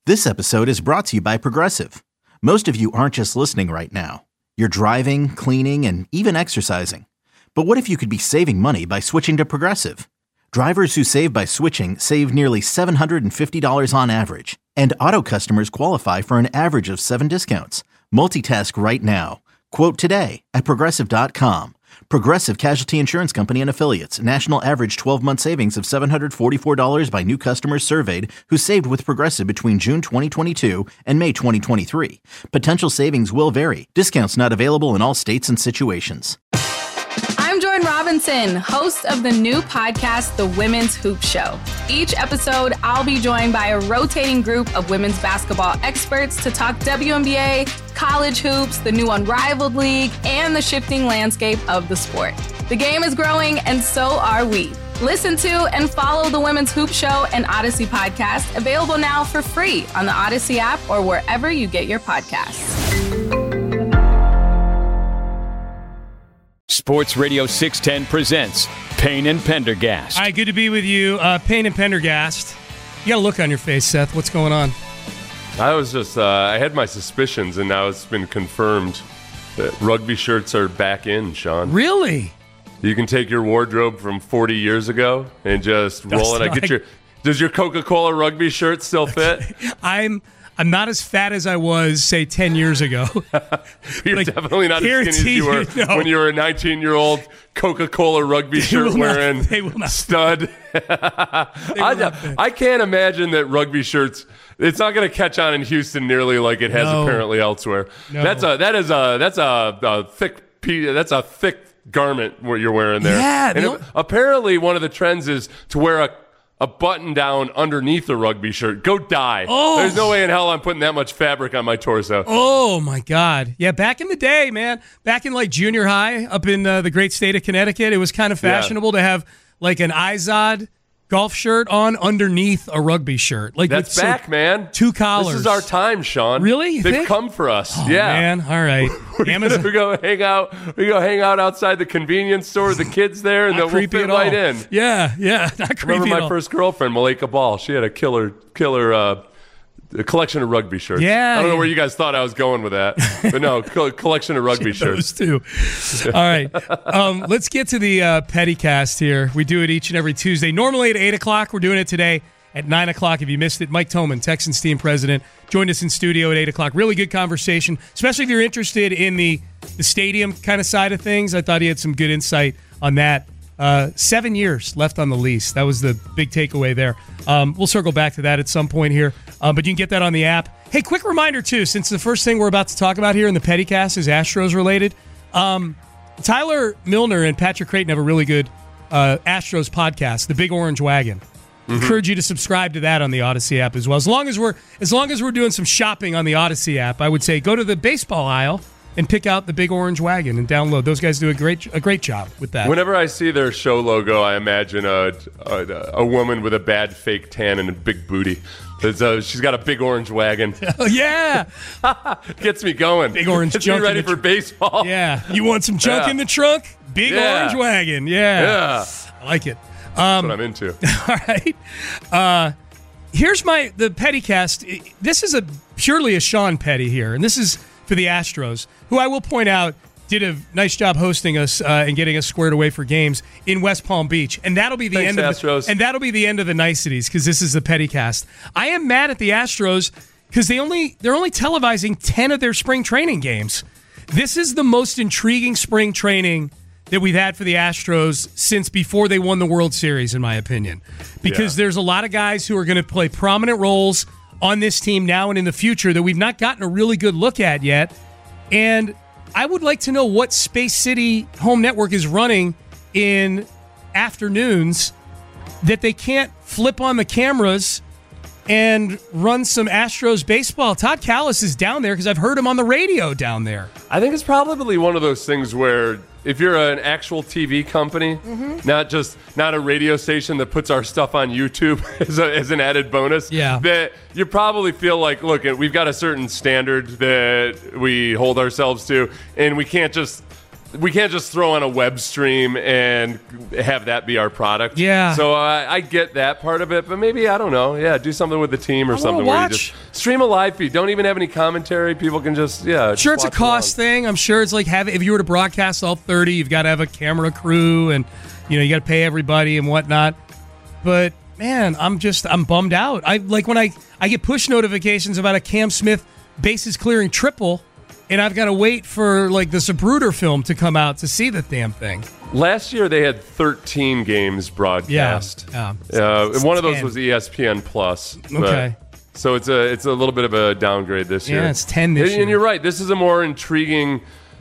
This episode is brought to you by Progressive. Most of you aren't just listening right now. You're driving, cleaning, and even exercising. But what if you could be saving money by switching to Progressive? Drivers who save by switching save nearly $750 on average. And auto customers qualify for an average of 7 discounts. Multitask right now. Quote today at Progressive.com. Progressive Casualty Insurance Company and Affiliates. National average 12-month savings of $744 by new customers surveyed who saved with Progressive between June 2022 and May 2023. Potential savings will vary. Discounts not available in all states and situations. I'm Jordan Robinson, host of the new podcast, The Women's Hoop Show. Each episode, I'll be joined by a rotating group of women's basketball experts to talk WNBA, college hoops, the new Unrivaled League, and the shifting landscape of the sport. The game is growing, and so are we. Listen to and follow The Women's Hoop Show and Odyssey podcast, available now for free on the Odyssey app or wherever you get your podcasts. Sports Radio 610 presents Payne and Pendergast. All right, good to be with you. Payne and Pendergast. You got a look on your face, Seth. What's going on? I was just, I had my suspicions, and now it's been confirmed that rugby shirts are back in, Sean. Really? You can take your wardrobe from 40 years ago and just roll it. Does your Coca-Cola rugby shirt still fit? I'm not as fat as I was, say, 10 years ago. You're definitely not as skinny as you were when you were a 19-year-old Coca-Cola rugby shirt wearing stud. I can't imagine that rugby shirts. It's not going to catch on in Houston nearly like it has apparently elsewhere. No. That's a thick garment what you're wearing there. Yeah, and apparently one of the trends is to wear a button down underneath a rugby shirt. Go die. Oh. There's no way in hell I'm putting that much fabric on my torso. Oh, my God. Yeah, back in the day, man. Back in, like, junior high up in the great state of Connecticut, it was kind of fashionable to have, like, an Izod golf shirt on underneath a rugby shirt. Like that's back, man. 2 collars. This is our time, Sean. Really? They've come for us. Oh, yeah, man. All right. We go hang out. We go hang out outside the convenience store with the kids there, and then we'll fit right in. Yeah. Not creepy. Remember my first girlfriend, Malika Ball. She had a killer a collection of rugby shirts. Yeah. I don't know where you guys thought I was going with that, but no, collection of rugby shirts. Those two. All right. Let's get to the Pettycast here. We do it each and every Tuesday. Normally at 8 o'clock. We're doing it today at 9 o'clock. If you missed it, Mike Toman, Texans team president, joined us in studio at 8 o'clock. Really good conversation, especially if you're interested in the stadium kind of side of things. I thought he had some good insight on that. 7 years left on the lease. That was the big takeaway there. We'll circle back to that at some point here. But you can get that on the app. Hey, quick reminder, too, since the first thing we're about to talk about here in the Pettycast is Astros related. Tyler Milner and Patrick Creighton have a really good Astros podcast, The Big Orange Wagon. Encourage you to subscribe to that on the Odyssey app as well. As long as we're doing some shopping on the Odyssey app, I would say go to the baseball aisle and pick out the Big Orange Wagon and download. Those guys do a great job with that. Whenever I see their show logo, I imagine a woman with a bad fake tan and a big booty. She's got a big orange wagon. Oh, yeah. Gets me going. Big orange Gets junk. me ready for baseball. Yeah. You want some junk in the trunk? Big orange wagon. Yeah. I like it. That's what I'm into. All right. Here's the Pettycast. This is purely a Sean Petty here, and this is for the Astros, who I will point out did a nice job hosting us and getting us squared away for games in West Palm Beach, and that'll be the end of Astros. And that'll be the end of the niceties because this is the Pettycast. I am mad at the Astros because they're only televising 10 of their spring training games. This is the most intriguing spring training that we've had for the Astros since before they won the World Series, in my opinion, because there's a lot of guys who are going to play prominent roles on this team now and in the future that we've not gotten a really good look at yet. And I would like to know what Space City Home Network is running in afternoons that they can't flip on the cameras and run some Astros baseball. Todd Kalas is down there because I've heard him on the radio down there. I think it's probably one of those things where if you're an actual TV company, not a radio station that puts our stuff on YouTube as an added bonus, that you probably feel like, look, we've got a certain standard that we hold ourselves to, and we can't just we can't just throw on a web stream and have that be our product. Yeah. So I get that part of it, but maybe, I don't know. Yeah, do something with the team or something where you just stream a live feed. Don't even have any commentary. People can just, Sure, it's a cost thing. I'm sure it's like if you were to broadcast all 30, you've got to have a camera crew and, you got to pay everybody and whatnot. But, man, I'm bummed out. When I get push notifications about a Cam Smith bases clearing triple, and I've got to wait for the Zapruder film to come out to see the damn thing. Last year they had 13 games broadcast. Yeah. One of those was ESPN Plus. Okay. So it's a little bit of a downgrade this year. Yeah, it's 10 this year. And you're right. This is a more intriguing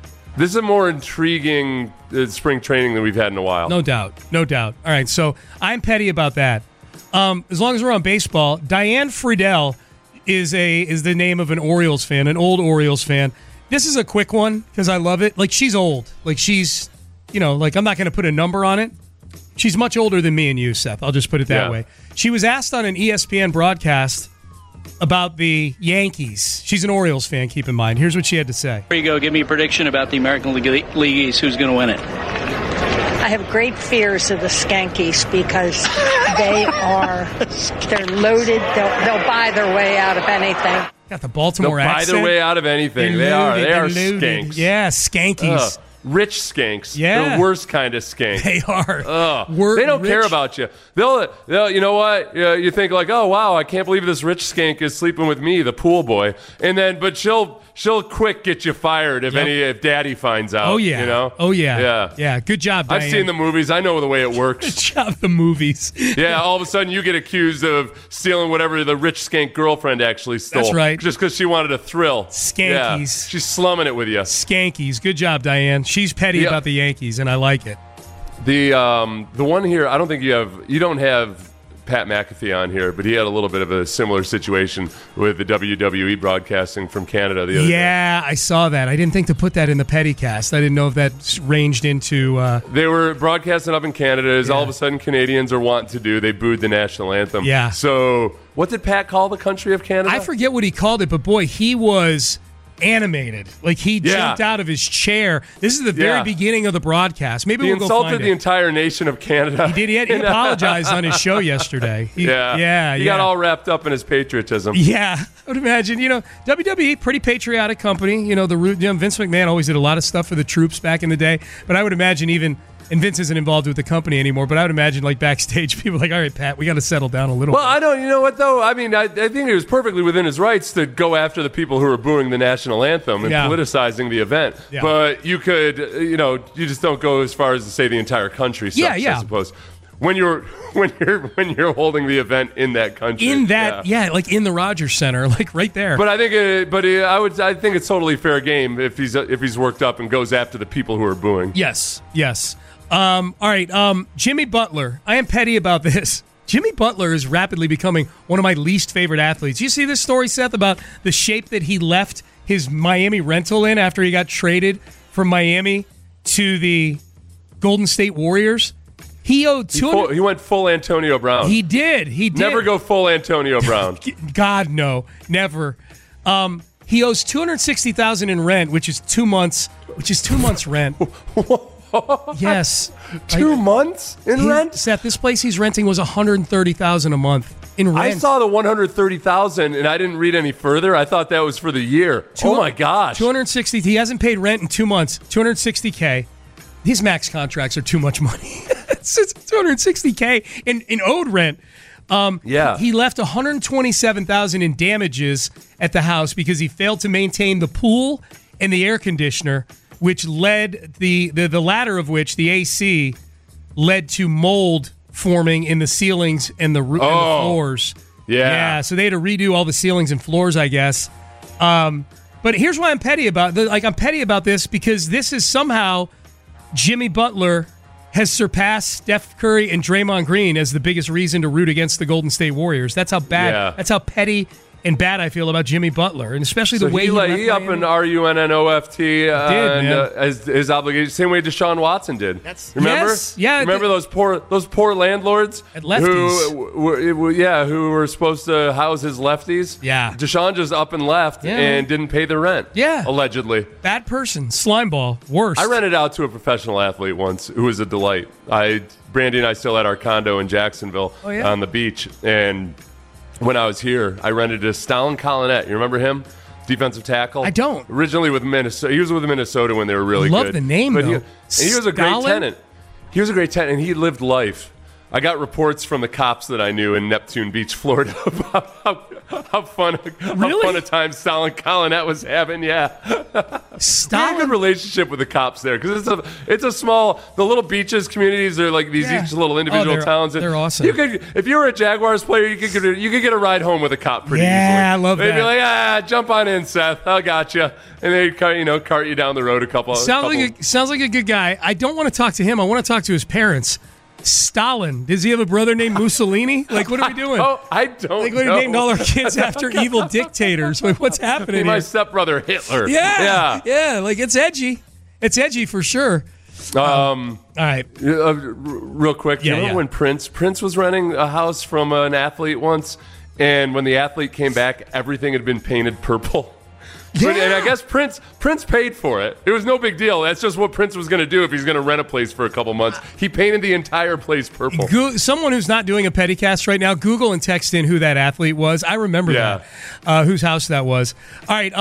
spring training than we've had in a while. No doubt. All right, so I'm petty about that. As long as we're on baseball, Diane Friedel is the name of an Orioles fan, an old Orioles fan. This is a quick one because I love it. She's old. She's, I'm not going to put a number on it. She's much older than me and you, Seth. I'll just put it that way. She was asked on an ESPN broadcast about the Yankees. She's an Orioles fan, keep in mind. Here's what she had to say. Here you go. Give me a prediction about the American League East. Who's going to win it? I have great fears of the Skankies because they're loaded. They'll buy their way out of anything. Got the Baltimore accent. They'll buy their way out of anything. They are skanks. Yeah, Skankies. Rich skanks. Yeah. The worst kind of skank. They are. They don't care about you. They'll you know what? You think oh, wow, I can't believe this rich skank is sleeping with me, the pool boy. But she'll quick get you fired if daddy finds out. Oh, yeah. Oh, yeah. Yeah. Good job, Diane. I've seen the movies. I know the way it works. Good job, the movies. Yeah, all of a sudden you get accused of stealing whatever the rich skank girlfriend actually stole. That's right. Just because she wanted a thrill. Skankies. Yeah, she's slumming it with you. Skankies. Good job, Diane. She's petty about the Yankees, and I like it. The one here, I don't think you don't have Pat McAfee on here, but he had a little bit of a similar situation with the WWE broadcasting from Canada the other day. Yeah, I saw that. I didn't think to put that in the Pettycast. I didn't know if that ranged into... They were broadcasting up in Canada, as all of a sudden Canadians are wanting to do. They booed the national anthem. Yeah. So what did Pat call the country of Canada? I forget what he called it, but boy, he was... animated. He jumped out of his chair. This is the very beginning of the broadcast. Maybe we'll go find it. He insulted the entire nation of Canada. He did. He apologized on his show yesterday. He got all wrapped up in his patriotism. Yeah, I would imagine. WWE, pretty patriotic company. Vince McMahon always did a lot of stuff for the troops back in the day. But I would imagine even... And Vince isn't involved with the company anymore, but I would imagine backstage people all right, Pat, we got to settle down a little bit. I don't, you know what, though? I mean, I think it was perfectly within his rights to go after the people who are booing the national anthem and politicizing the event. Yeah. But you could, you just don't go as far as to say the entire country sucks, I suppose. When you're holding the event in that country, in the Rogers Center, right there. But I think, I think it's totally fair game if he's worked up and goes after the people who are booing. Yes. All right, Jimmy Butler. I am petty about this. Jimmy Butler is rapidly becoming one of my least favorite athletes. You see this story, Seth, about the shape that he left his Miami rental in after he got traded from Miami to the Golden State Warriors? He owed he went full Antonio Brown. He did. Never go full Antonio Brown. God, no. Never. He owes $260,000 in rent, which is 2 months rent. Yes. 2 months in rent? Seth, this place he's renting was $130,000 a month in rent. I saw the $130,000 and I didn't read any further. I thought that was for the year. Oh my gosh. $260,000. He hasn't paid rent in 2 months. $260K. These max contracts are too much money. It's $260K in owed rent. He left $127,000 in damages at the house because he failed to maintain the pool and the air conditioner, which led the latter of which, the AC, led to mold forming in the ceilings and the floors. Yeah. So they had to redo all the ceilings and floors, I guess. But here's why I'm petty about I'm petty about this because this is somehow Jimmy Butler has surpassed Steph Curry and Draymond Green as the biggest reason to root against the Golden State Warriors. That's how bad. Yeah. That's how petty and bad I feel about Jimmy Butler, and especially the way he up in RUNNOFT as his obligation, same way Deshaun Watson did. Remember? Yes, yeah. Remember those poor landlords at lefties who were supposed to house his lefties? Yeah. Deshaun just up and left and didn't pay the rent. Yeah, allegedly. Bad person, slimeball, worst. I rented out to a professional athlete once who was a delight. Brandy and I still had our condo in Jacksonville on the beach, and when I was here, I rented to Stalin Collinet. You remember him? Defensive tackle? I don't. Originally with Minnesota. He was with Minnesota when they were really good. I love the name, though. He was a great tenant. He was a great tenant, and he lived life. I got reports from the cops that I knew in Neptune Beach, Florida, about how fun a time Stalin Collinet was having. Yeah, Stalin. A good relationship with the cops there because it's a small. The little beaches communities are like these each little individual towns. They're awesome. If you were a Jaguars player, you could get a ride home with a cop pretty easily. Yeah, I love that. They'd be like, jump on in, Seth. I got you, and they'd cart you down the road a couple. Sounds like a good guy. I don't want to talk to him. I want to talk to his parents. Stalin. Does he have a brother named Mussolini? Like, what are we doing? I don't know. Like, we named all our kids after evil dictators. Like, what's happening here? My stepbrother Hitler. Yeah. Like, it's edgy. It's edgy for sure. All right. Real quick. You remember when Prince was renting a house from an athlete once, and when the athlete came back, everything had been painted purple? Yeah. And I guess Prince paid for it. It was no big deal. That's just what Prince was going to do if he's going to rent a place for a couple months. He painted the entire place purple. Someone who's not doing a Pettycast right now, Google and text in who that athlete was. I remember that, whose house that was. All right,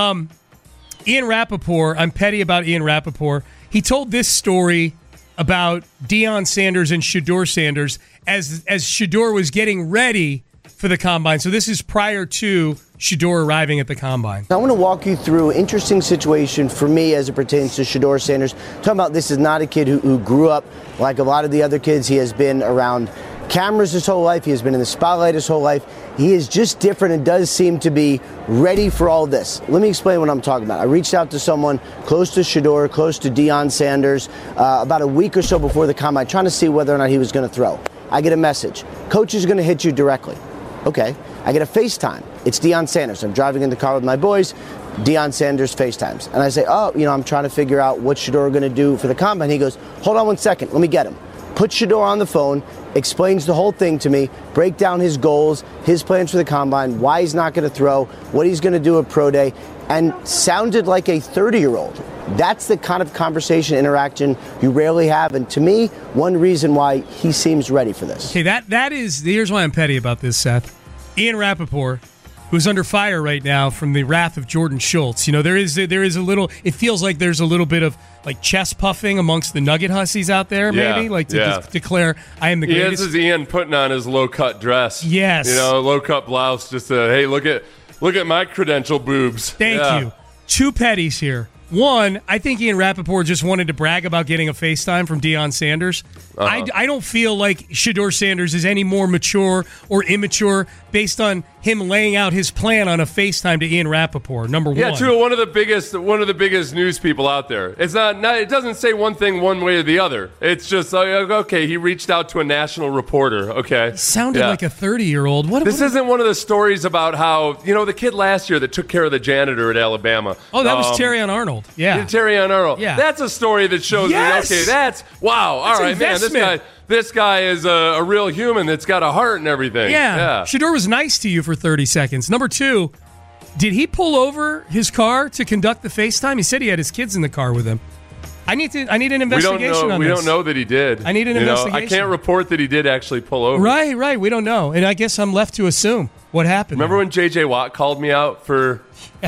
Ian Rappaport. I'm petty about Ian Rappaport. He told this story about Deion Sanders and Shedeur Sanders as Shedeur was getting ready for the Combine. So this is prior to Shedeur arriving at the Combine. I want to walk you through an interesting situation for me as it pertains to Shedeur Sanders. Talking about this is not a kid who grew up like a lot of the other kids. He has been around cameras his whole life. He has been in the spotlight his whole life. He is just different and does seem to be ready for all this. Let me explain what I'm talking about. I reached out to someone close to Shedeur, close to Deion Sanders, about a week or so before the Combine, trying to see whether or not he was going to throw. I get a message. Coach is going to hit you directly. Okay. I get a FaceTime. It's Deion Sanders. I'm driving in the car with my boys. Deion Sanders FaceTimes. And I say, I'm trying to figure out what Shedeur going to do for the Combine. He goes, hold on 1 second. Let me get him. Put Shedeur on the phone, explains the whole thing to me, break down his goals, his plans for the Combine, why he's not going to throw, what he's going to do at Pro Day, and sounded like a 30-year-old. That's the kind of conversation, interaction you rarely have. And to me, one reason why he seems ready for this. Okay, here's why I'm petty about this, Seth. Ian Rappaport, who's under fire right now from the wrath of Jordan Schultz. You know, there is a little, it feels like there's a little bit of like chest puffing amongst the Nugget hussies out there, maybe, declare I am the greatest. This is Ian putting on his low-cut dress. Yes. Low-cut blouse, just hey, look at my credential boobs. Thank you. Two petties here. One, I think Ian Rappaport just wanted to brag about getting a FaceTime from Deion Sanders. I don't feel like Shedeur Sanders is any more mature or immature based on him laying out his plan on a FaceTime to Ian Rappaport, number one. Yeah, true. One of the biggest news people out there. It's not. It doesn't say one thing one way or the other. It's just okay. He reached out to a national reporter. Okay, sounded like a 30-year-old. This isn't one of the stories about how the kid last year that took care of the janitor at Alabama. Oh, that was Terrion Arnold. Yeah, Terrion Arnold. Yeah, that's a story that shows me. Okay, that's wow. All right, man. This guy is a real human that's got a heart and everything. Yeah. Shedeur was nice to you for 30 seconds. Number two, did he pull over his car to conduct the FaceTime? He said he had his kids in the car with him. I need an investigation on this. We don't know that he did. I need an investigation. I can't report that he did actually pull over. Right. We don't know. And I guess I'm left to assume what happened. Remember when J.J. Watt called me out for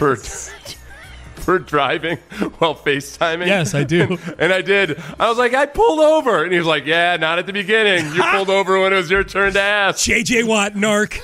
driving while FaceTiming? Yes, I do. And I did. I was like, I pulled over. And he was like, yeah, not at the beginning. You pulled over when it was your turn to ask. J.J. Watt, narc.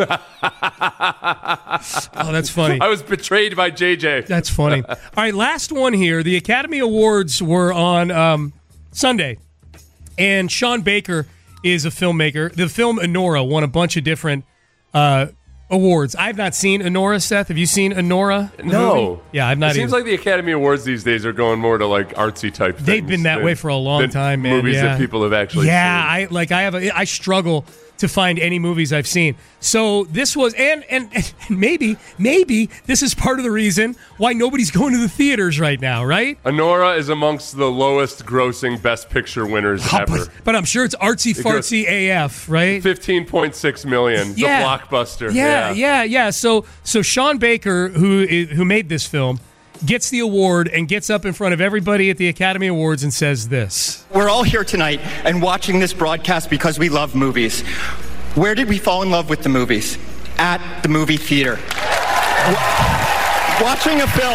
Oh, that's funny. I was betrayed by J.J. That's funny. All right, last one here. The Academy Awards were on Sunday. And Sean Baker is a filmmaker. The film Anora won a bunch of different awards. I've not seen Anora, Seth. Have you seen Anora? No. Movie? Yeah, I've not. It seems like the Academy Awards these days are going more to like artsy type things. They've been that way for a long time, man. Movies that people have actually seen. I struggle to find any movies I've seen. So this was, and maybe this is part of the reason why nobody's going to the theaters right now, right? Anora is amongst the lowest grossing Best Picture winners ever. But I'm sure it's artsy-fartsy AF, right? $15.6 million, the blockbuster. Yeah. So Sean Baker, who made this film, gets the award and gets up in front of everybody at the Academy Awards and says this. We're all here tonight and watching this broadcast because we love movies. Where did we fall in love with the movies? At the movie theater. Watching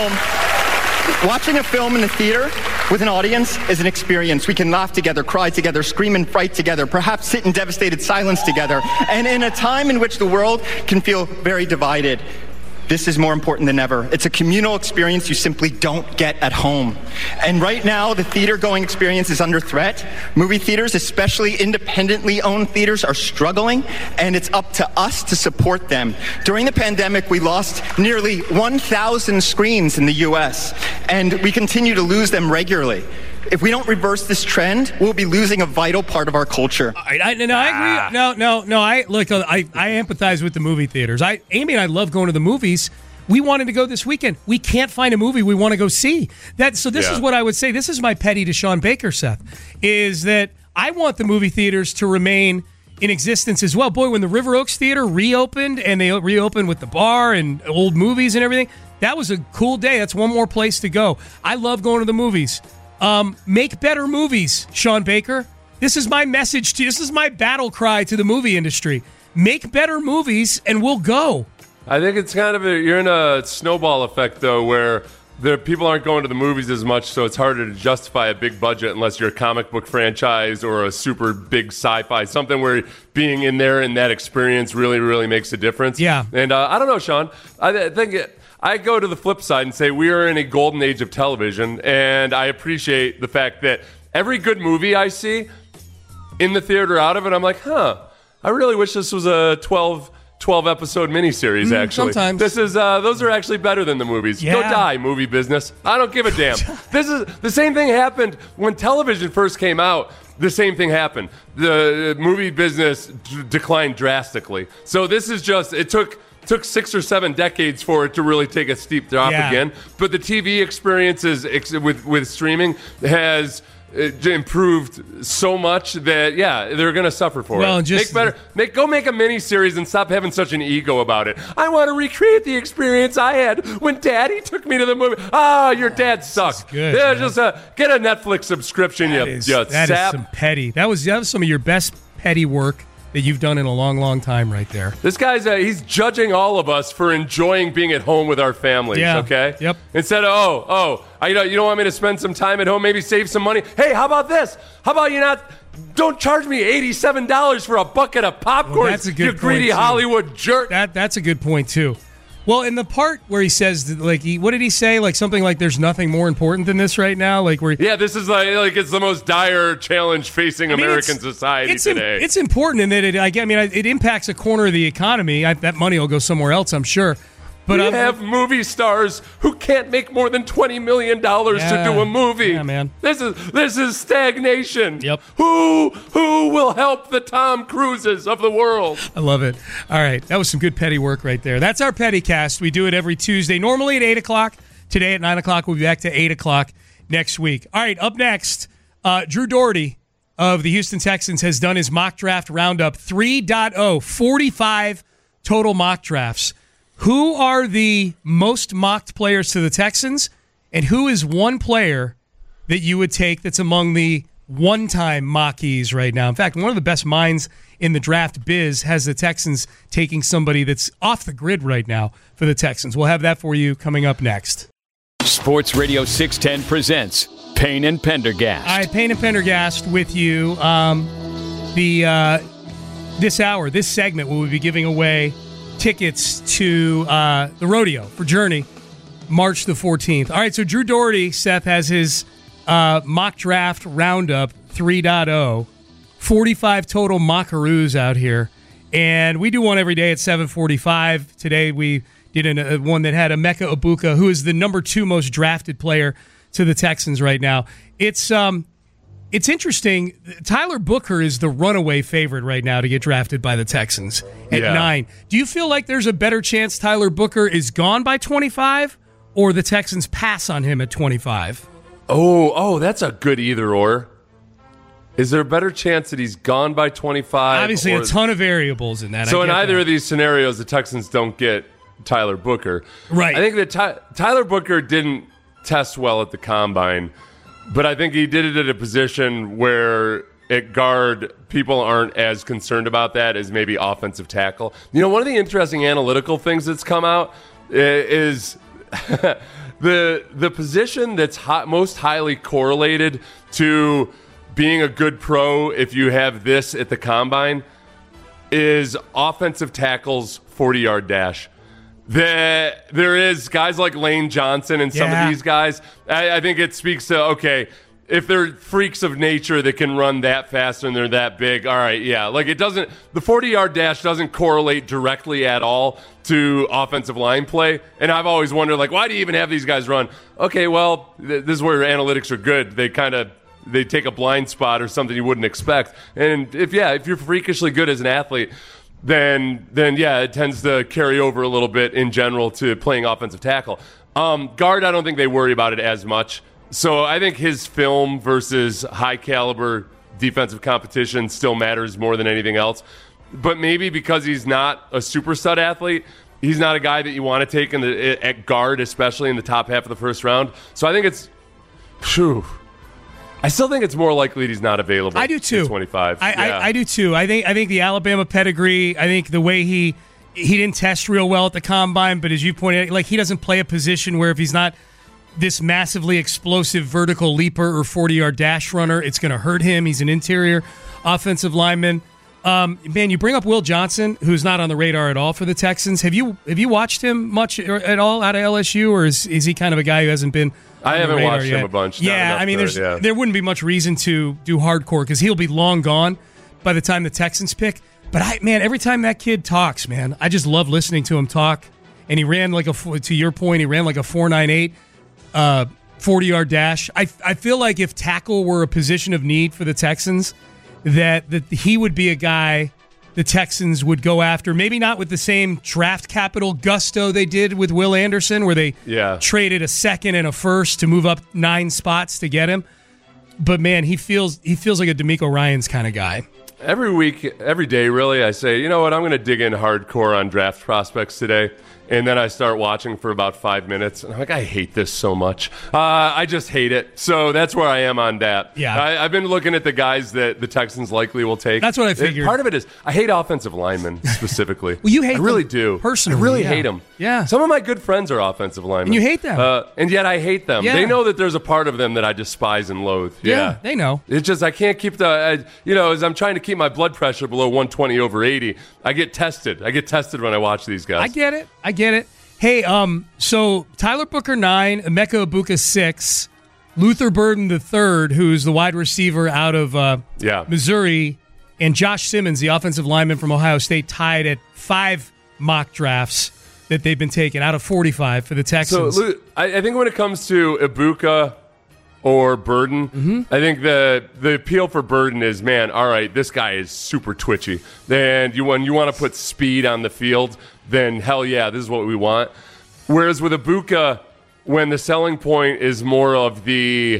a film in the theater with an audience is an experience. We can laugh together, cry together, scream and fright together, perhaps sit in devastated silence together. And in a time in which the world can feel very divided, this is more important than ever. It's a communal experience you simply don't get at home. And right now, the theater-going experience is under threat. Movie theaters, especially independently owned theaters, are struggling, and it's up to us to support them. During the pandemic, we lost nearly 1,000 screens in the U.S., and we continue to lose them regularly. If we don't reverse this trend, we'll be losing a vital part of our culture. I agree. No. I empathize with the movie theaters. Amy and I love going to the movies. We wanted to go this weekend. We can't find a movie we want to go see. This is what I would say. This is my petty to Sean Baker, Seth, is that I want the movie theaters to remain in existence as well. Boy, when the River Oaks Theater reopened, and they reopened with the bar and old movies and everything, that was a cool day. That's one more place to go. I love going to the movies. Make better movies, Sean Baker. This is my message to you. This is my battle cry to the movie industry. Make better movies and we'll go. I think it's kind of you're in a snowball effect, though, where people aren't going to the movies as much, so it's harder to justify a big budget unless you're a comic book franchise or a super big sci-fi, something where being in there and that experience really, really makes a difference. Yeah. And I don't know, Sean. I think I go to the flip side and say we are in a golden age of television, and I appreciate the fact that every good movie I see in the theater out of it, I'm like, I really wish this was a 12-episode miniseries, actually. Sometimes. Those are actually better than the movies. Yeah. Go die, movie business. I don't give a damn. This is the same thing happened when television first came out. The same thing happened. The movie business declined drastically. So this is just, it took 6 or 7 decades for it to really take a steep drop again. But the TV experience with streaming has improved so much that they're going to suffer for it. Go make a mini series and stop having such an ego about it. I want to recreate the experience I had when Daddy took me to the movie. Your dad sucked. Good, just get a Netflix subscription. That is some petty. That was some of your best petty work that you've done in a long, long time right there. This guy's he's judging all of us for enjoying being at home with our families, okay? Yep. Instead of, you don't want me to spend some time at home, maybe save some money? Hey, how about this? How about don't charge me $87 for a bucket of popcorn, well, that's a good you greedy point, Hollywood jerk. That's a good point, too. Well, in the part where he says, what did he say? Like something like there's nothing more important than this right now? This is like it's the most dire challenge facing American society today. It's important in that it impacts a corner of the economy. That money will go somewhere else, I'm sure. But we have movie stars who can't make more than $20 million to do a movie. Yeah, man. This is stagnation. Yep. Who will help the Tom Cruises of the world? I love it. All right. That was some good petty work right there. That's our petty cast. We do it every Tuesday, normally at 8 o'clock. Today at 9 o'clock. We'll be back to 8 o'clock next week. All right. Up next, Drew Doherty of the Houston Texans has done his mock draft roundup 3.0, 45 total mock drafts. Who are the most mocked players to the Texans, and who is one player that you would take that's among the one-time mockees right now? In fact, one of the best minds in the draft biz has the Texans taking somebody that's off the grid right now for the Texans. We'll have that for you coming up next. Sports Radio 610 presents Payne and Pendergast. All right, Payne and Pendergast with you. This segment we'll be giving away tickets to the rodeo for Journey, March the 14th. All right, so Drew Doherty, Seth, has his mock draft roundup 3.0, 45 total mockaroos out here, and we do one every day at 7:45. Today we did one that had Emeka Egbuka, who is the number 2 most drafted player to the Texans right now. It's It's interesting. Tyler Booker is the runaway favorite right now to get drafted by the Texans at 9. Do you feel like there's a better chance Tyler Booker is gone by 25 or the Texans pass on him at 25? Oh, that's a good either or. Is there a better chance that he's gone by 25? Obviously, a ton of variables in that. So in either of these scenarios, the Texans don't get Tyler Booker. Right. I think that Tyler Booker didn't test well at the Combine, but I think he did it at a position where at guard, people aren't as concerned about that as maybe offensive tackle. One of the interesting analytical things that's come out is the position that's most highly correlated to being a good pro, if you have this at the Combine, is offensive tackles 40-yard dash. There is guys like Lane Johnson and some of these guys. I think it speaks to, okay, if they're freaks of nature that can run that fast and they're that big, all right, yeah. Like the 40-yard dash doesn't correlate directly at all to offensive line play. And I've always wondered, why do you even have these guys run? Okay, well, this is where analytics are good. They take a blind spot or something you wouldn't expect. And if you're freakishly good as an athlete, then it tends to carry over a little bit in general to playing offensive tackle. Guard, I don't think they worry about it as much. So I think his film versus high caliber defensive competition still matters more than anything else. But maybe because he's not a super stud athlete, he's not a guy that you want to take at guard, especially in the top half of the first round. So I think I still think it's more likely he's not available. I do too. At 25. I do too. I think the Alabama pedigree. I think the way he didn't test real well at the Combine, but as you pointed out, he doesn't play a position where if he's not this massively explosive vertical leaper or 40-yard dash runner, it's going to hurt him. He's an interior offensive lineman. Man, you bring up Will Johnson, who's not on the radar at all for the Texans. Have you watched him much at all out of LSU, or is he kind of a guy who hasn't been? I haven't watched him a bunch. Yeah, I mean, there wouldn't be much reason to do hardcore because he'll be long gone by the time the Texans pick. But every time that kid talks, man, I just love listening to him talk. And he ran to your point, he ran like a 4.98 40-yard dash. I feel like if tackle were a position of need for the Texans, that he would be a guy the Texans would go after. Maybe not with the same draft capital gusto they did with Will Anderson, where they traded a second and a first to move up 9 spots to get him. But man, he feels like a DeMeco Ryans kind of guy. Every week, every day, really, I say, you know what, I'm going to dig in hardcore on draft prospects today. And then I start watching for about 5 minutes. And I'm like, I hate this so much. I just hate it. So that's where I am on that. Yeah. I've been looking at the guys that the Texans likely will take. That's what I figured. Part of it is I hate offensive linemen specifically. Well, you hate them. I really do. Personally. I really hate them. Yeah. Some of my good friends are offensive linemen. And you hate them. And yet I hate them. Yeah. They know that there's a part of them that I despise and loathe. Yeah. They know. It's just I can't keep as I'm trying to keep my blood pressure below 120/80, I get tested. I get tested when I watch these guys. I get it. Hey, so Tyler Booker 9, Emeka Egbuka 6, Luther Burden III, who's the wide receiver out of Missouri, and Josh Simmons, the offensive lineman from Ohio State, tied at 5 mock drafts that they've been taken out of 45 for the Texans. So I think when it comes to Egbuka or Burden, I think the appeal for Burden is, man, all right, this guy is super twitchy. And when you want to put speed on the field, then hell yeah, this is what we want. Whereas with Egbuka, when the selling point is more of the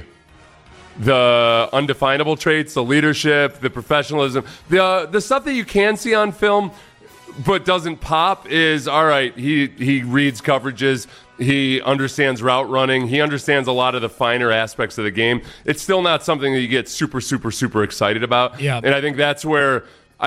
undefinable traits, the leadership, the professionalism, the stuff that you can see on film but doesn't pop is, all right, he reads coverages, he understands route running, he understands a lot of the finer aspects of the game. It's still not something that you get super, super, super excited about. Yeah. And I think that's where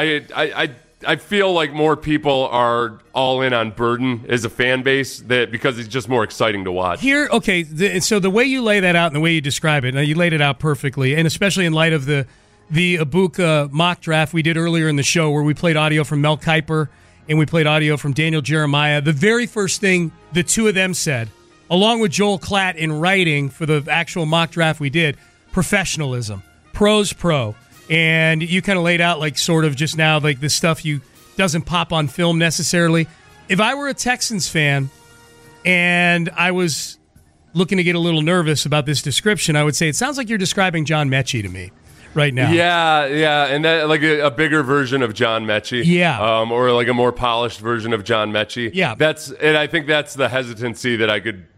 I feel like more people are all in on Burden as a fan base because he's just more exciting to watch. So the way you lay that out and the way you describe it, you laid it out perfectly, and especially in light of the Egbuka mock draft we did earlier in the show where we played audio from Mel Kiper and we played audio from Daniel Jeremiah. The very first thing the two of them said, along with Joel Klatt in writing for the actual mock draft we did, professionalism, pro's pro. And you kind of laid out sort of just now the stuff doesn't pop on film necessarily. If I were a Texans fan and I was looking to get a little nervous about this description, I would say it sounds like you're describing John Mechie to me. right now. Yeah, and that like a bigger version of John Mechie. Yeah. Or like a more polished version of John Mechie. Yeah. And I think that's the hesitancy that I could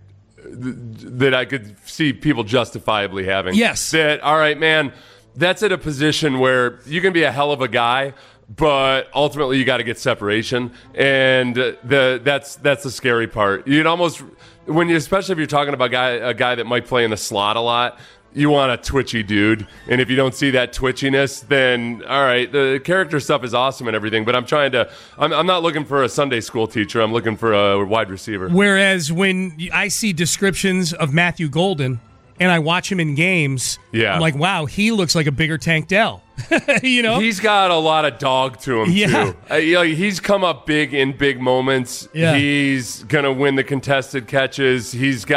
see people justifiably having. Yes. That, all right, man, that's at a position where you can be a hell of a guy, but ultimately you got to get separation, and that's the scary part. You'd almost, especially if you're talking about a guy that might play in the slot a lot, you want a twitchy dude, and if you don't see that twitchiness, then all right, the character stuff is awesome and everything, but I'm not looking for a Sunday school teacher. I'm looking for a wide receiver. Whereas when I see descriptions of Matthew Golden and I watch him in games, I'm like, wow, he looks like a bigger Tank Dell. You know, he's got a lot of dog to him too. He's come up big in big moments. Yeah. He's gonna win the contested catches.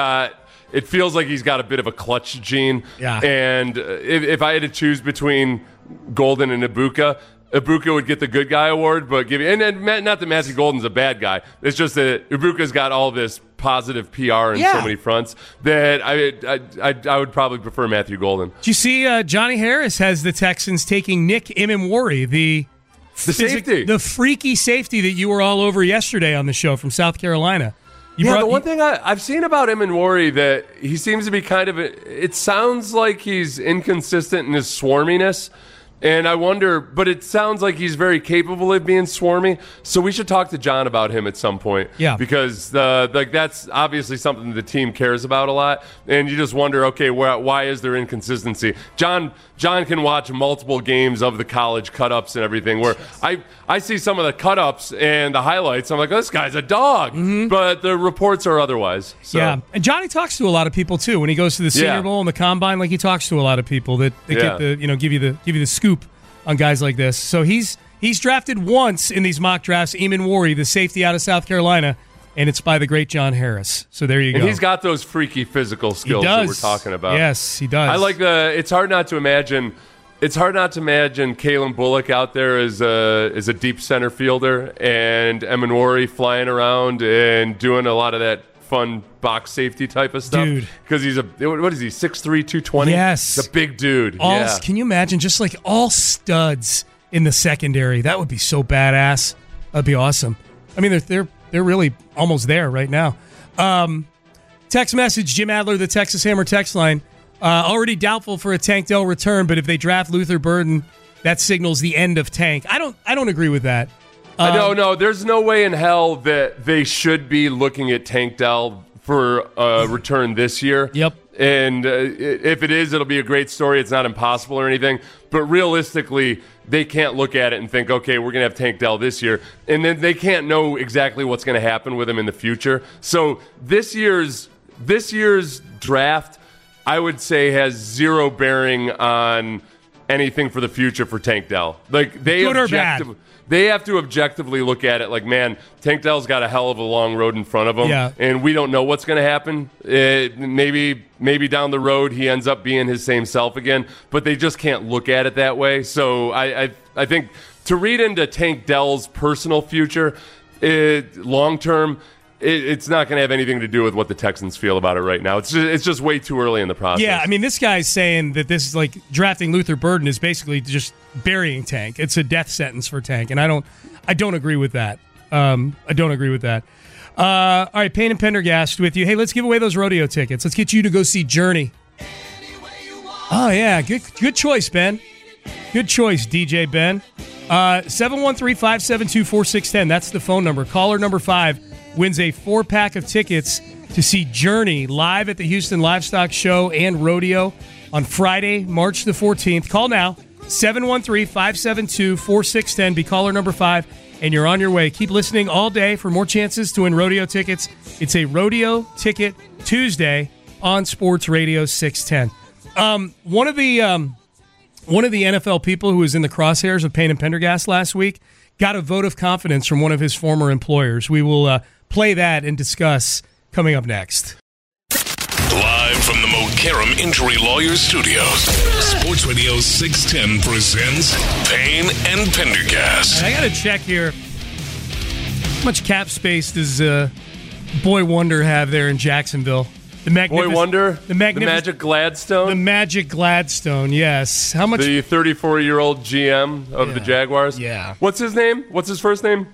It feels like he's got a bit of a clutch gene. Yeah. And if I had to choose between Golden and Ibuka would get the good guy award, but not that Matthew Golden's a bad guy. It's just that Ibuka's got all this positive PR in so many fronts that I would probably prefer Matthew Golden. Do you see Johnny Harris has the Texans taking Nick Imamwori, the safety, the freaky safety that you were all over yesterday on the show from South Carolina. The one thing I've seen about Imamwori that he seems to be it sounds like he's inconsistent in his swarminess. And I wonder, but it sounds like he's very capable of being swarmy. So we should talk to John about him at some point. Yeah. Because that's obviously something the team cares about a lot. And you just wonder, okay, why is there inconsistency? John can watch multiple games of the college cut-ups and everything where I see some of the cut-ups and the highlights. I'm like, oh, this guy's a dog. Mm-hmm. But the reports are otherwise. So. Yeah. And Johnny talks to a lot of people, too. When he goes to the Senior Bowl and the Combine, like he talks to a lot of people that get give you the scoop on guys like this. So he's drafted once in these mock drafts, Imamwori, the safety out of South Carolina, and it's by the great John Harris. So there you go. And he's got those freaky physical skills that we're talking about. Yes, he does. I like it's hard not to imagine Kalen Bullock out there as a deep center fielder and Imamwori flying around and doing a lot of that fun box safety type of stuff. Dude. Because he's 6'3", 220? Yes. He's a big dude. Can you imagine just like all studs in the secondary? That would be so badass. That'd be awesome. I mean, they're really almost there right now. Text message, Jim Adler, the Texas Hammer text line. Already doubtful for a Tank Dell return, but if they draft Luther Burden, that signals the end of Tank. I don't agree with that. No, there's no way in hell that they should be looking at Tank Dell for a return this year. Yep. And if it is, it'll be a great story. It's not impossible or anything. But realistically, they can't look at it and think, okay, we're going to have Tank Dell this year. And then they can't know exactly what's going to happen with him in the future. So this year's draft, I would say, has zero bearing on anything for the future for Tank Dell. Like good or bad? They have to objectively look at it like, man, Tank Dell's got a hell of a long road in front of him, and we don't know what's going to happen. Maybe down the road he ends up being his same self again, but they just can't look at it that way. So I think to read into Tank Dell's personal future long term, it's not going to have anything to do with what the Texans feel about it right now. It's just way too early in the process. Yeah, I mean, this guy's saying that this is like drafting Luther Burden is basically just burying Tank. It's a death sentence for Tank, and I don't agree with that. All right, Payne and Pendergast with you. Hey, let's give away those rodeo tickets. Let's get you to go see Journey. Oh yeah, good choice, Ben. Good choice, DJ Ben. 713-572-4610. That's the phone number. Caller number 5 wins a 4-pack of tickets to see Journey live at the Houston Livestock Show and Rodeo on Friday, March the 14th. Call now, 713-572-4610. Be caller number 5, and you're on your way. Keep listening all day for more chances to win rodeo tickets. It's a Rodeo Ticket Tuesday on Sports Radio 610. One of the NFL people who was in the crosshairs of Payne and Pendergast last week got a vote of confidence from one of his former employers. We will play that and discuss coming up next. Live from the Mokaram Injury Lawyers Studios, Sports Radio 610 presents Payne and Pendergast. I got to check here. How much cap space does Boy Wonder have there in Jacksonville? Boy Wonder? The Magic Gladstone? The Magic Gladstone, yes. How much? The 34-year-old GM of the Jaguars? Yeah. What's his name? What's his first name?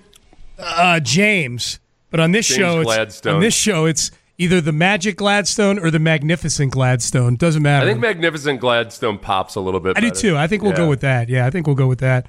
James. But on this show, it's either the Magic Gladstone or the Magnificent Gladstone. Doesn't matter. I think Magnificent Gladstone pops a little bit better. I do too. I think we'll go with that. Yeah, I think we'll go with that.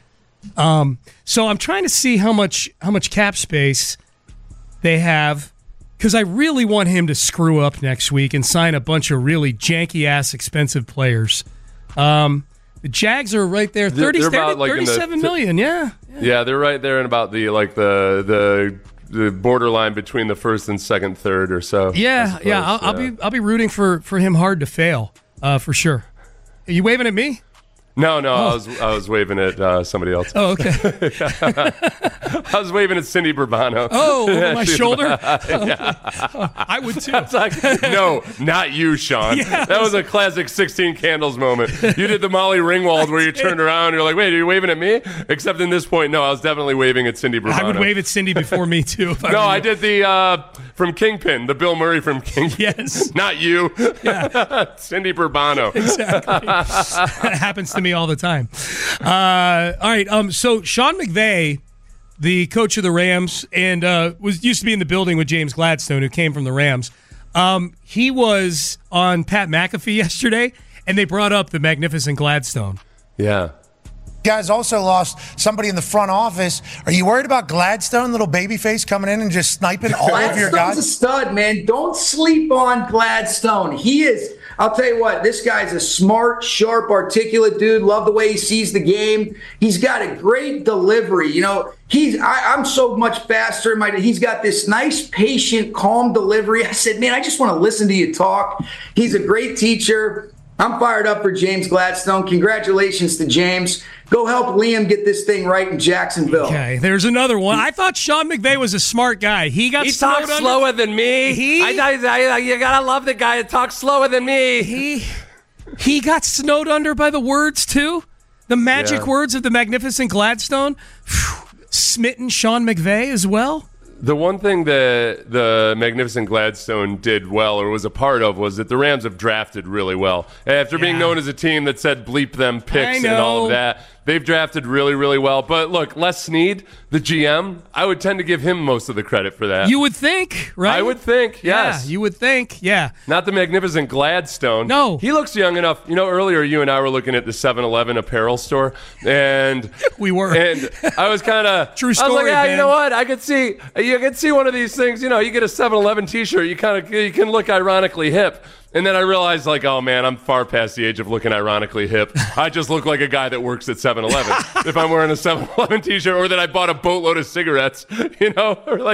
So I'm trying to see how much cap space they have, because I really want him to screw up next week and sign a bunch of really janky-ass expensive players. The Jags are right there, $37 million. Yeah, they're right there in about the borderline between the first and second, third or so. I'll be rooting for him hard to fail, for sure. Are you waving at me? No, I was waving at somebody else. Oh, okay. I was waving at Cindy Bourbano. Oh, over my shoulder? I would too. It's like, no, not you, Sean. Yeah, that was a classic 16 Candles moment. You did the Molly Ringwald where you turned around and you're like, wait, are you waving at me? Except in this point, no, I was definitely waving at Cindy Bourbano. I would wave at Cindy before me too. I did the from Kingpin, the Bill Murray from Kingpin. Yes. Not you. Yeah. Cindy Bourbano. Exactly. That happens to me all the time. All right. So Sean McVay, the coach of the Rams, and used to be in the building with James Gladstone, who came from the Rams. He was on Pat McAfee yesterday, and they brought up the Magnificent Gladstone. Yeah. You guys also lost somebody in the front office. Are you worried about Gladstone, little babyface, coming in and just sniping all of your guys? Gladstone's a stud, man. Don't sleep on Gladstone. He is, I'll tell you what, this guy's a smart, sharp, articulate dude. Love the way he sees the game. He's got a great delivery. I'm so much faster. He's got this nice, patient, calm delivery. I said, man, I just want to listen to you talk. He's a great teacher. I'm fired up for James Gladstone. Congratulations to James. Go help Liam get this thing right in Jacksonville. Okay, there's another one. I thought Sean McVay was a smart guy. He talks slower than me. You gotta love the guy that talks slower than me. He got snowed under by the words too. The magic words of the Magnificent Gladstone. Smitten Sean McVay as well. The one thing that the Magnificent Gladstone did well, or was a part of, was that the Rams have drafted really well. After being known as a team that said bleep them picks and all of that, they've drafted really, really well. But look, Les Snead, the GM, I would tend to give him most of the credit for that. You would think, right? I would think, yes. Yeah, you would think, yeah. Not the Magnificent Gladstone. No. He looks young enough. Earlier you and I were looking at the 7-Eleven apparel store, and we were. And I was kind of true story. I was like, man. You know what? I could see one of these things. You get a 7-Eleven T-shirt. You can look ironically hip. And then I realized, oh, man, I'm far past the age of looking ironically hip. I just look like a guy that works at 7-Eleven if I'm wearing a 7-Eleven T-shirt, or that I bought a boatload of cigarettes, or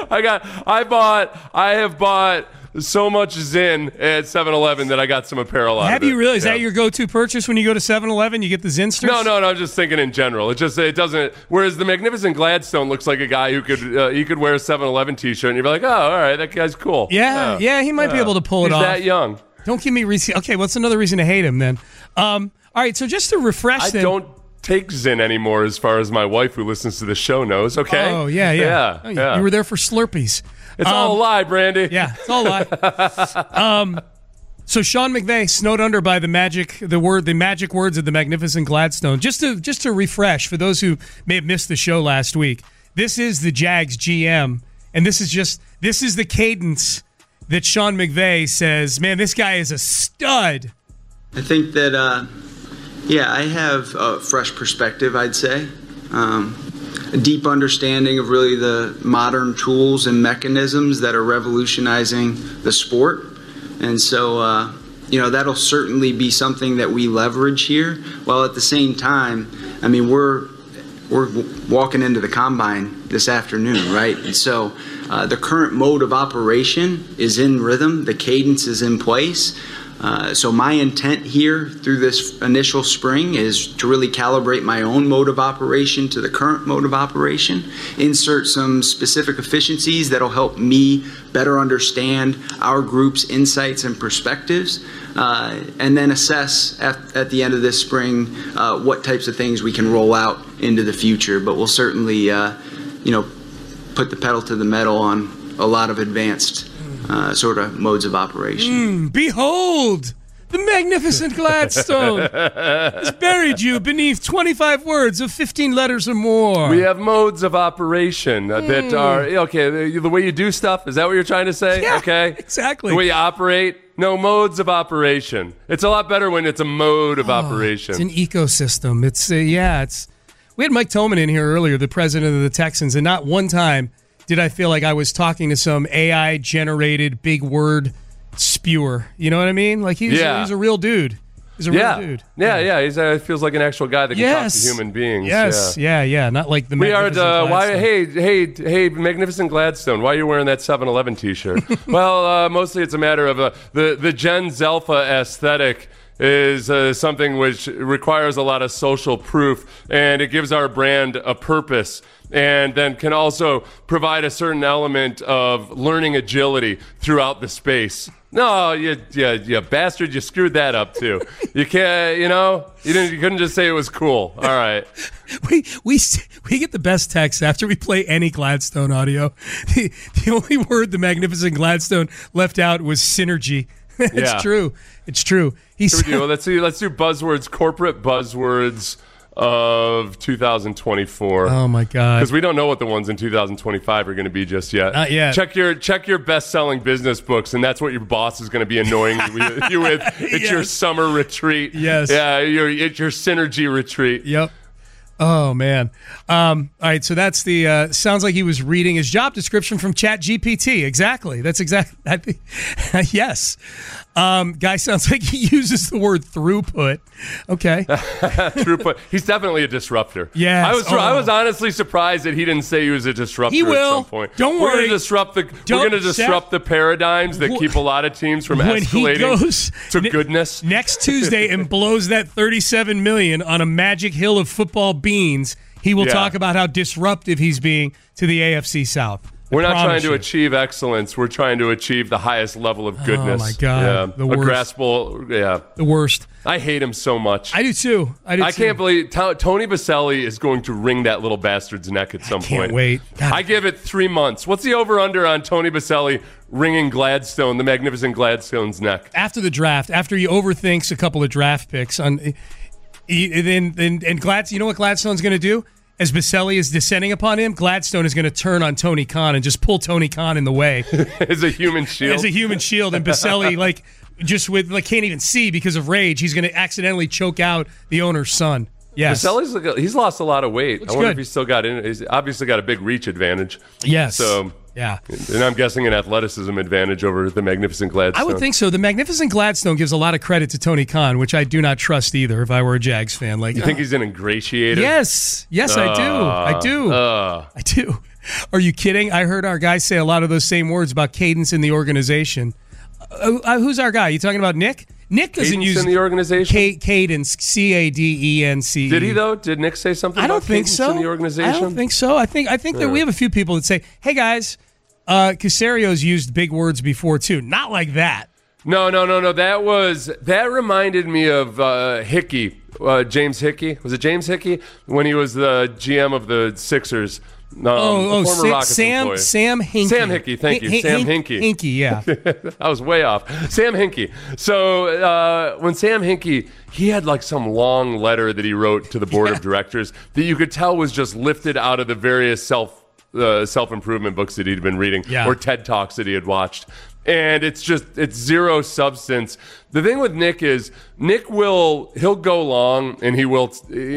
I have bought so much Zyn at 7-Eleven that I got some apparel out of it. Have you really? Is that your go-to purchase when you go to 7-Eleven? You get the Zinsters? No, I'm just thinking in general. It doesn't. Whereas the Magnificent Gladstone looks like a guy who could wear a 7-Eleven T-shirt, and you'd be like, oh, all right, that guy's cool. Yeah, he might be able to pull it off. He's that young. Don't give me reason. Okay, what's another reason to hate him then? All right, so just to refresh I don't take Zyn anymore, as far as my wife who listens to the show knows, okay? Oh, yeah. You were there for Slurpees. It's all a lie, Brandy. Yeah, it's all a lie. So Sean McVay snowed under by the magic words of the Magnificent Gladstone. Just to refresh for those who may have missed the show last week, this is the Jags GM, and this is the cadence that Sean McVay says, man, this guy is a stud. I think that, I have a fresh perspective, I'd say. A deep understanding of really the modern tools and mechanisms that are revolutionizing the sport. And so, that'll certainly be something that we leverage here. While at the same time, we're walking into the combine this afternoon, right? And so the current mode of operation is in rhythm. The cadence is in place. So my intent here through this initial spring is to really calibrate my own mode of operation to the current mode of operation, insert some specific efficiencies that'll help me better understand our group's insights and perspectives, and then assess at the end of this spring what types of things we can roll out into the future. But we'll certainly, put the pedal to the metal on a lot of advanced sort of modes of operation. Behold! The magnificent Gladstone has buried you beneath 25 words of 15 letters or more. We have modes of operation that are, okay, the way you do stuff, is that what you're trying to say? Yeah, okay, exactly. The way you operate? No, modes of operation. It's a lot better when it's a mode of operation. It's an ecosystem. We had Mike Tillman in here earlier, the president of the Texans, and not one time did I feel like I was talking to some AI-generated big word spewer. You know what I mean? Like he's a real dude. He's a real dude. Yeah. He feels like an actual guy that can talk to human beings. Yes. Yeah. Not like the We are Magnificent hey, Magnificent Gladstone. Why are you wearing that 7-Eleven T-shirt? Well, mostly it's a matter of the Gen Zelfa aesthetic is something which requires a lot of social proof, and it gives our brand a purpose, and then can also provide a certain element of learning agility throughout the space. No, you bastard, you screwed that up too. You can't, you couldn't just say it was cool. All right. We get the best text after we play any Gladstone audio. The only word the Magnificent Gladstone left out was synergy. It's true. It's true. Let's do buzzwords, corporate buzzwords of 2024. Oh my God! Because we don't know what the ones in 2025 are going to be just yet. Not yet. Check your best-selling business books, and that's what your boss is going to be annoying you with. It's your summer retreat. Yes. Yeah. It's your synergy retreat. Yep. Oh man. All right. So that's the. Sounds like he was reading his job description from ChatGPT. Exactly. That's exactly. Yes. Guy sounds like he uses the word throughput. Okay. Throughput. He's definitely a disruptor. Yeah. I was honestly surprised that he didn't say he was a disruptor at some point. Don't worry. We're going to disrupt the paradigms that keep a lot of teams from escalating to goodness. Next Tuesday and blows that $37 million on a magic hill of football beans, he will talk about how disruptive he's being to the AFC South. We're not trying to achieve excellence. We're trying to achieve the highest level of goodness. Oh, my God. The worst. The worst. I hate him so much. I do, too. I can't believe Tony Boselli is going to wring that little bastard's neck at some point. Can't wait. God. I give it 3 months. What's the over-under on Tony Boselli wringing Gladstone, the Magnificent Gladstone's neck? After the draft, after he overthinks a couple of draft picks, and Gladstone, you know what Gladstone's going to do? As Boselli is descending upon him, Gladstone is going to turn on Tony Khan and just pull Tony Khan in the way. As a human shield. And Boselli, can't even see because of rage. He's going to accidentally choke out the owner's son. Yes. Boselli's he's lost a lot of weight. Looks I wonder good. if he's still got it. He's obviously got a big reach advantage. Yes. So, yeah. And I'm guessing an athleticism advantage over the Magnificent Gladstone. I would think so. The Magnificent Gladstone gives a lot of credit to Tony Khan, which I do not trust either if I were a Jags fan. You think he's an ingratiator? Yes. I do. Are you kidding? I heard our guys say a lot of those same words about cadence in the organization. Who's our guy? You talking about Nick? Nick doesn't cadence use in the organization. Cadence, C-A-D-E-N-C-E. Did he though? Did Nick say something? I don't about think cadence so. In the organization? I don't think so. I think that we have a few people that say, "Hey guys, Casario's used big words before too." Not like that. No. That reminded me of Hickey, James Hickey. Was it James Hickey when he was the GM of the Sixers? Former Rockets employee. Sam Hinkie. Sam Hickey, thank you. Sam Hinkie. Hinkie, yeah. I was way off. Sam Hinkie. So when Sam Hinkie, he had like some long letter that he wrote to the board of directors that you could tell was just lifted out of the various self-improvement books that he'd been reading or TED Talks that he had watched. And it's zero substance. The thing with Nick is he'll go long and he will,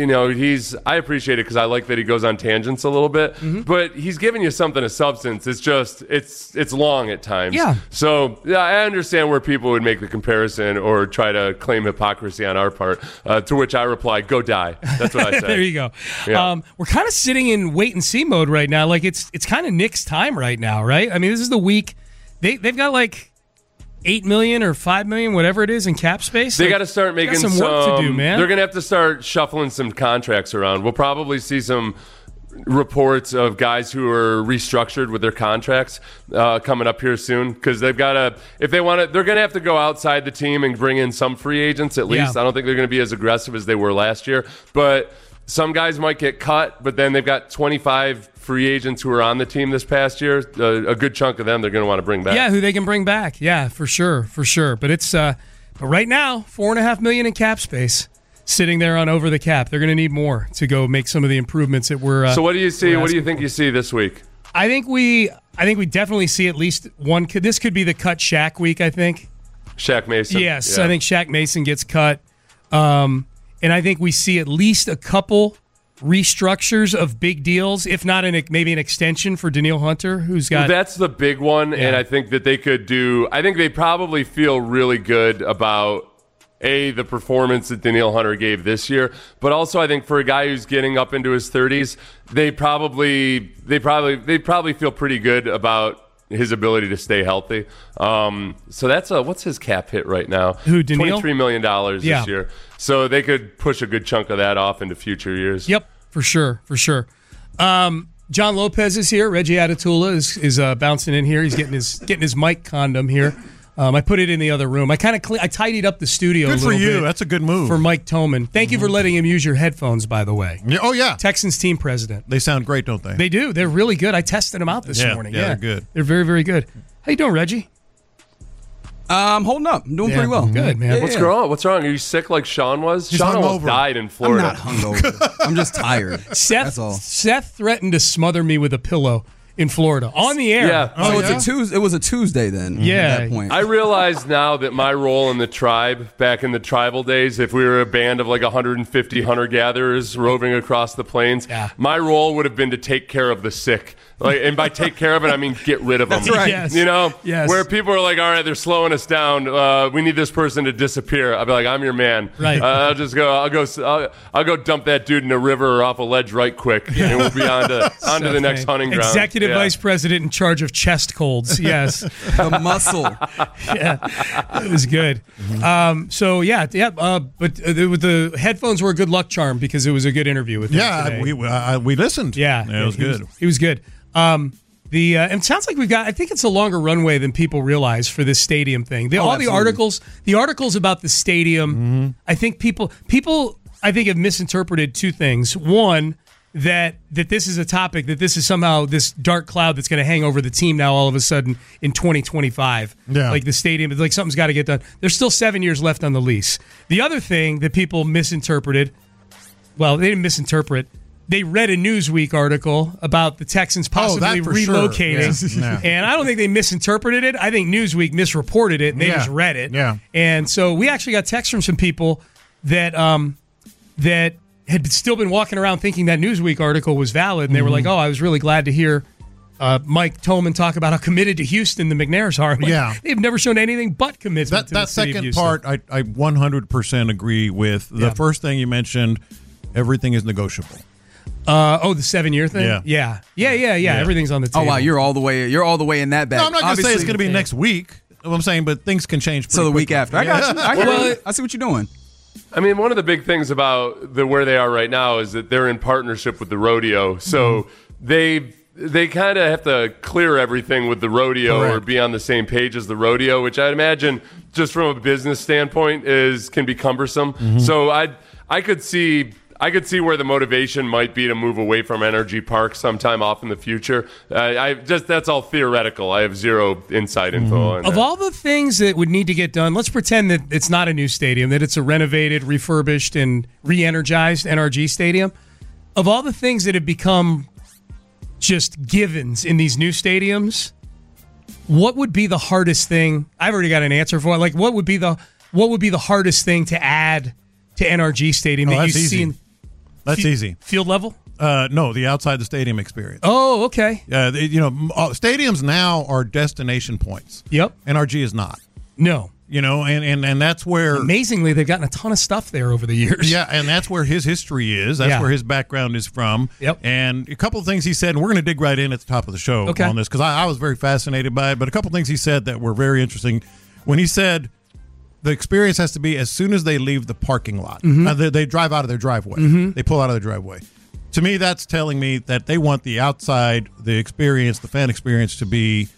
I appreciate it because I like that he goes on tangents a little bit, but he's giving you something of substance. It's just, it's long at times. Yeah. So I understand where people would make the comparison or try to claim hypocrisy on our part, to which I reply, go die. That's what I say. There you go. Yeah. We're kind of sitting in wait and see mode right now. Like it's kind of Nick's time right now, right? I mean, this is the week. They've got like $8 million or $5 million, whatever it is, in cap space. They got to start making some work to do, man. They're going to have to start shuffling some contracts around. We'll probably see some reports of guys who are restructured with their contracts coming up here soon because they've got to, if they want to, they're going to have to go outside the team and bring in some free agents at least. Yeah. I don't think they're going to be as aggressive as they were last year, but some guys might get cut, but then they've got 25 free agents who were on the team this past year, a good chunk of them they're going to want to bring back. Yeah, who they can bring back. Yeah, for sure. But it's but right now, $4.5 million in cap space sitting there on over the cap. They're going to need more to go make some of the improvements that we're. So what do you see? What do you think you see this week? I think we definitely see at least one. This could be the cut Shaq week. I think. Shaq Mason. Yes, yeah. I think Shaq Mason gets cut, and I think we see at least a couple restructures of big deals, if not maybe an extension for Danielle Hunter, who's got. That's the big one, yeah. And I think that they could do. I think they probably feel really good about the performance that Danielle Hunter gave this year, but also I think for a guy who's getting up into his 30s, they probably feel pretty good about his ability to stay healthy. So that's what's his cap hit right now? Who, Danielle? $23 million this year. So they could push a good chunk of that off into future years. Yep, for sure. John Lopez is here. Reggie Atatula is bouncing in here. He's getting his mic condom here. I put it in the other room. I tidied up the studio. Good a little for you. bit That's a good move for Mike Toman. Thank you for letting him use your headphones. By the way. Oh yeah. Texans team president. They sound great, don't they? They do. They're really good. I tested them out this morning. Yeah, they're good. They're very, very good. How you doing, Reggie? I'm holding up. I'm doing pretty well. Good, man. What's wrong? What's wrong? Are you sick like Sean was? He's Sean almost hungover. died in Florida. I'm not hungover. I'm just tired. That's all. Seth threatened to smother me with a pillow in Florida on the air. Yeah. It was a Tuesday then. Yeah. At that point. I realize now that my role in the tribe, back in the tribal days, if we were a band of like 150 hunter-gatherers roving across the plains, my role would have been to take care of the sick. And by take care of it, I mean get rid of them. That's right. Yes. You know? Yes. Where people are like, all right, they're slowing us down. We need this person to disappear. I'll be like, I'm your man. Right. I'll go dump that dude in a river or off a ledge right quick, and we'll be on to the next hunting ground. Executive Vice President in charge of chest colds. Yes. The muscle. Yeah. It was good. But the headphones were a good luck charm because it was a good interview with him today. We listened. Yeah. It was good. He was good. And it sounds like I think it's a longer runway than people realize for this stadium thing. The articles about the stadium, I think people have misinterpreted two things. One, that this is a topic, that this is somehow this dark cloud that's going to hang over the team now all of a sudden in 2025. Yeah. Like the stadium, like something's got to get done. There's still 7 years left on the lease. The other thing that people misinterpreted, well, they didn't misinterpret. They read a Newsweek article about the Texans possibly relocating. Sure. Yeah. And I don't think they misinterpreted it. I think Newsweek misreported it. And they just read it. Yeah. And so we actually got texts from some people that had still been walking around thinking that Newsweek article was valid. And they were like, I was really glad to hear Mike Toman talk about how committed to Houston the McNairs are. Like, they've never shown anything but commitment to the city of Houston. That second part, I 100% agree with. The first thing you mentioned, everything is negotiable. The 7-year thing? Yeah. Everything's on the table. Oh wow, you're all the way in that bag. No, I'm not going to say it's going to be next week. I'm saying, but things can change pretty So the week quickly. after. I got you. I see what you're doing. I mean, one of the big things about where they are right now is that they're in partnership with the rodeo. So they kind of have to clear everything with the rodeo or be on the same page as the rodeo, which I'd imagine just from a business standpoint can be cumbersome. So I could see where the motivation might be to move away from Energy Park sometime off in the future. That's all theoretical. I have zero inside info on that. Of all the things that would need to get done, let's pretend that it's not a new stadium, that it's a renovated, refurbished, and re-energized NRG stadium. Of all the things that have become just givens in these new stadiums, what would be the hardest thing? I've already got an answer for it. Like, what would be the hardest thing to add to NRG Stadium that you've seen? That's easy. Field level? No, the outside the stadium experience. Oh, okay. Stadiums now are destination points. Yep. NRG is not. No. And that's where amazingly they've gotten a ton of stuff there over the years. Yeah, and that's where his history is. That's where his background is from. Yep. And a couple of things he said, and we're going to dig right in at the top of the show on this because I was very fascinated by it. But a couple of things he said that were very interesting. When he said the experience has to be as soon as they leave the parking lot. They drive out of their driveway. They pull out of their driveway. To me, that's telling me that they want the outside, the experience, the fan experience to be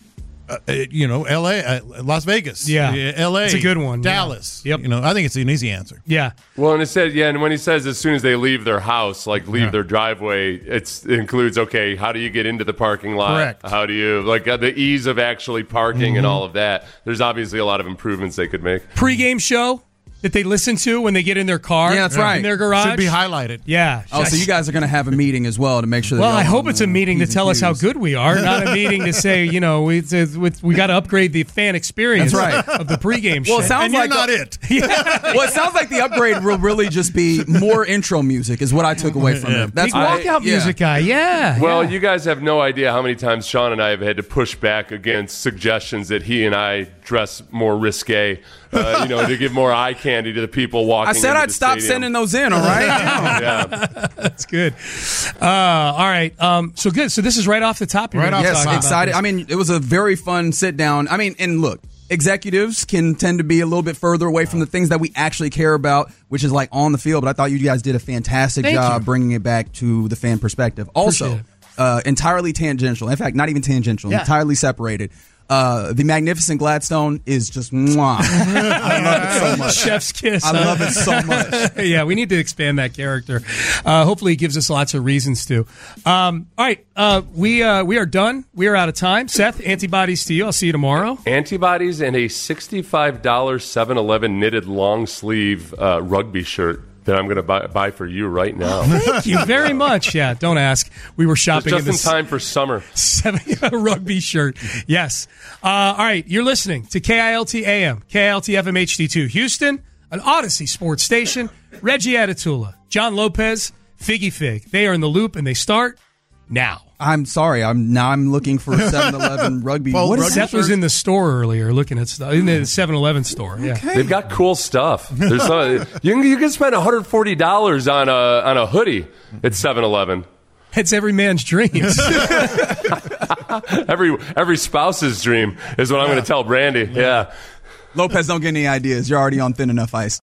L.A., Las Vegas, L.A., it's a good one. Dallas. Yep. I think it's an easy answer. Yeah. Well, and it says, and when he says as soon as they leave their house, like leave their driveway, it includes, okay, how do you get into the parking lot? Correct. How do you, the ease of actually parking and all of that. There's obviously a lot of improvements they could make. Pre-game show that they listen to when they get in their car. Yeah, that's right. In their garage. Should be highlighted. Yeah. Oh, so you guys are going to have a meeting as well to make sure that I hope it's a meeting to tell us how good we are, not a meeting to say, we got to upgrade the fan experience of the pregame show. Well, it sounds and like you're not it. Well, it sounds like the upgrade will really just be more intro music is what I took away from it. That's walkout music guy. Yeah. Well, you guys have no idea how many times Sean and I have had to push back against suggestions that he and I dress more risque, to give more eye candy to the people walking. I said I'd stop sending those in, all right? Yeah. That's good. All right. So good. So this is right off the top. Yes, excited. I mean, it was a very fun sit down. I mean, and look, executives can tend to be a little bit further away from the things that we actually care about, which is like on the field. But I thought you guys did a fantastic job bringing it back to the fan perspective. Also, entirely tangential. In fact, not even tangential. Entirely separated. The Magnificent Gladstone is just mwah. I love it so much. Chef's kiss. I love it so much. Yeah, we need to expand that character. Hopefully, it gives us lots of reasons to. All right, we are done. We are out of time. Seth, antibodies to you. I'll see you tomorrow. Antibodies and a $65 7-Eleven knitted long sleeve rugby shirt that I'm going to buy for you right now. Thank you very much. Yeah, don't ask. We were shopping just in time for summer. Rugby shirt. Yes. All right, you're listening to KILT AM, KILT FM HD2 Houston, an Odyssey sports station. Reggie Atatula, John Lopez, Figgy Fig. They are in the loop, and they start now. I'm sorry. I'm looking for a 7-Eleven rugby. Seth was in the store earlier looking at stuff in the 7-Eleven store. Yeah, they've got cool stuff. There's you can spend $140 on a hoodie at 7-Eleven. It's every man's dreams. every spouse's dream is what I'm going to tell Brandy. Yeah, Lopez, don't get any ideas. You're already on thin enough ice.